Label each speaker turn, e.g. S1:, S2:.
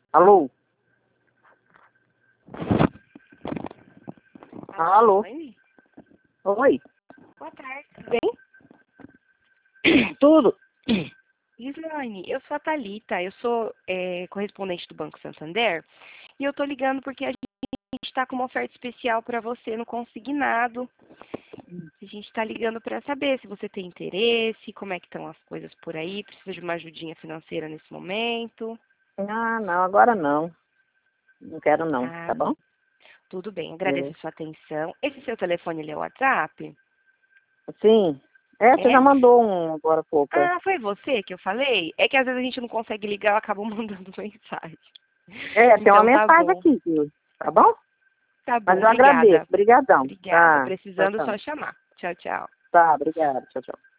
S1: Alô? Alô?
S2: Oi?
S1: Oi?
S2: Boa tarde, tudo bem?
S1: Tudo?
S2: Gislaine, eu sou a Thalita, eu sou correspondente do Banco Santander e eu tô ligando porque a gente está com uma oferta especial para você no consignado. A gente está ligando para saber se você tem interesse, como é que estão as coisas por aí, precisa de uma ajudinha financeira nesse momento.
S1: Ah, não, agora não. Não quero não, tá
S2: Ah,
S1: bom?
S2: tudo bem, agradeço
S1: É.
S2: a sua atenção. Esse seu telefone, ele é o WhatsApp?
S1: Sim. É, você já
S2: É?
S1: mandou um agora há pouco.
S2: Ah, foi você que eu falei? É que às vezes a gente não consegue ligar, eu acabo mandando mensagem.
S1: Tem uma
S2: Então tá
S1: mensagem
S2: bom.
S1: aqui, viu? Tá bom?
S2: Tá
S1: Mas
S2: bom,
S1: eu agradeço.
S2: obrigada.
S1: Obrigadão.
S2: Obrigada.
S1: Tá, tchau,
S2: Precisando,
S1: tchau.
S2: só chamar. Tchau, tchau.
S1: Tá, obrigada. Tchau, tchau.